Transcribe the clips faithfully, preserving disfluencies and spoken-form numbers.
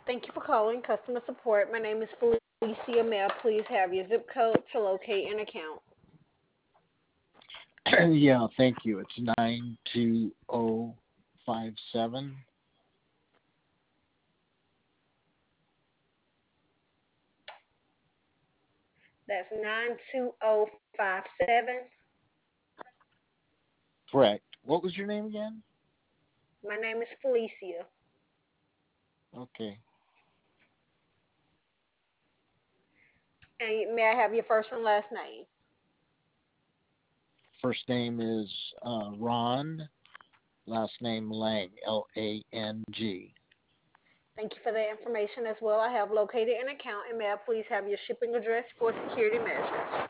Thank you for calling customer support. My name is Felicia. May I please have your zip code to locate an account? Yeah, thank you. It's nine two zero five seven. That's nine two zero five seven. Correct. What was your name again? My name is Felicia. Okay. And may I have your first and last name? First name is uh, Ron. Last name Lang. L A N G. Thank you for the information as well. I have located an account, and may I please have your shipping address for security measures?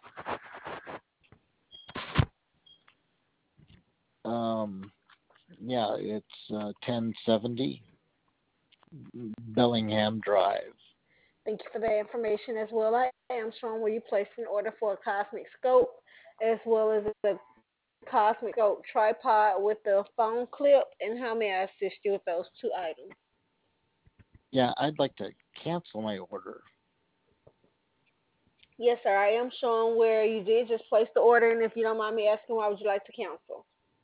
Um, yeah, it's uh, ten seventy Bellingham Drive. Thank you for the information as well. I am showing where you placed an order for a Cosmic Scope, as well as a Cosmic Scope tripod with the phone clip, and how may I assist you with those two items? Yeah, I'd like to cancel my order. Yes, sir. I am showing where you did just place the order, and if you don't mind me asking, why would you like to cancel?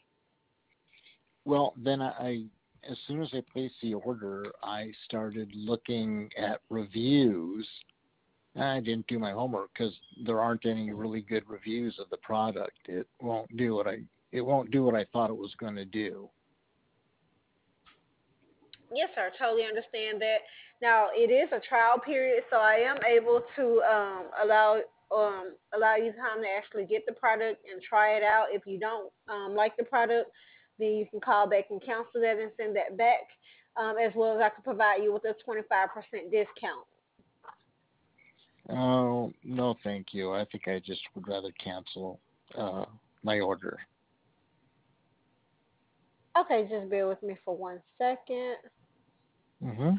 Well, then I, I as soon as I placed the order, I started looking at reviews. I didn't do my homework because there aren't any really good reviews of the product. It won't do what I it won't do what I thought it was going to do. Yes, sir. Totally understand that. Now it is a trial period, so I am able to um, allow um, allow you time to actually get the product and try it out. If you don't um, like the product, then you can call back and cancel that and send that back. Um, as well as I can provide you with a twenty-five percent discount. Oh no, thank you. I think I just would rather cancel uh, my order. Okay, just bear with me for one second. Mm-hmm.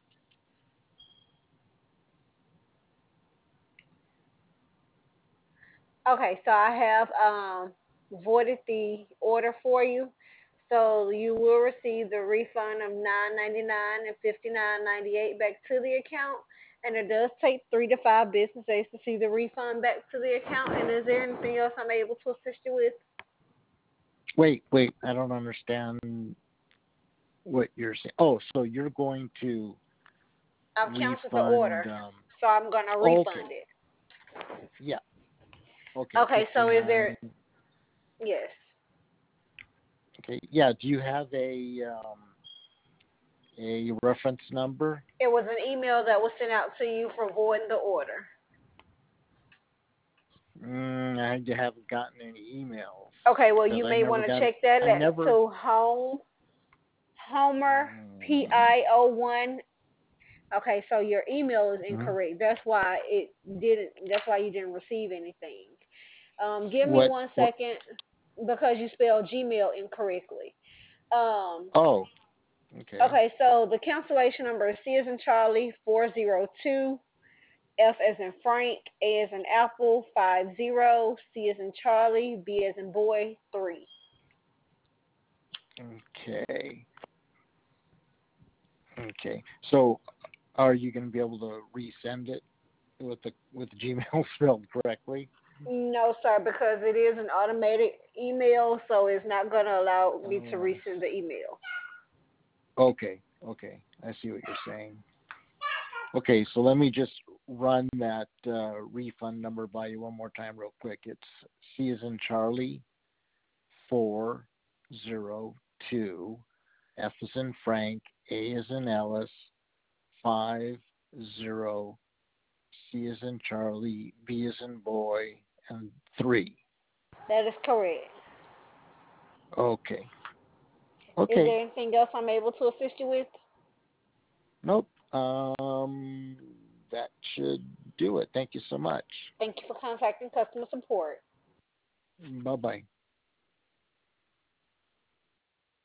Okay, so I have um, voided the order for you. So you will receive the refund of nine ninety nine and fifty nine ninety eight back to the account, and it does take three to five business days to see the refund back to the account. And is there anything else I'm able to assist you with? Wait, wait. I don't understand what you're saying. Oh, so you're going to I've canceled the order, refund? Um, so I'm gonna okay. refund it. Yeah. Okay. Okay, so is there? fifty-nine. Yes, Okay. Yeah. Do you have a um, a reference number? it was an email that was sent out to you for voiding the order. Mm, I haven't gotten any emails Okay, well because you I may never want to got it. check that I at never. to home Homer P Mm, I O one. Okay, so your email is mhm. incorrect. That's why it didn't. That's why you didn't receive anything. Um, give me What? one What? second because you spelled Gmail incorrectly. Um, Oh. Okay. okay, so the cancellation number is C as in Charlie four zero two, F as in Frank, A as in Apple five zero, C as in Charlie, B as in boy three. Okay. Okay. So, are you going to be able to resend it with the with the Gmail spelled correctly? No, sir, because it is an automated email, so it's not going to allow me to Oh. resend the email. Okay. Okay. I see what you're saying. Okay, so let me just run that uh, refund number by you one more time, real quick. It's C as in Charlie, four zero two, F as in Frank, A as in Alice, five zero, C as in Charlie, B as in boy, and three. That is correct. Okay. Is Okay. there anything else I'm able to assist you with? Nope. Um, that should do it. Thank you so much. Thank you for contacting customer support. Bye bye.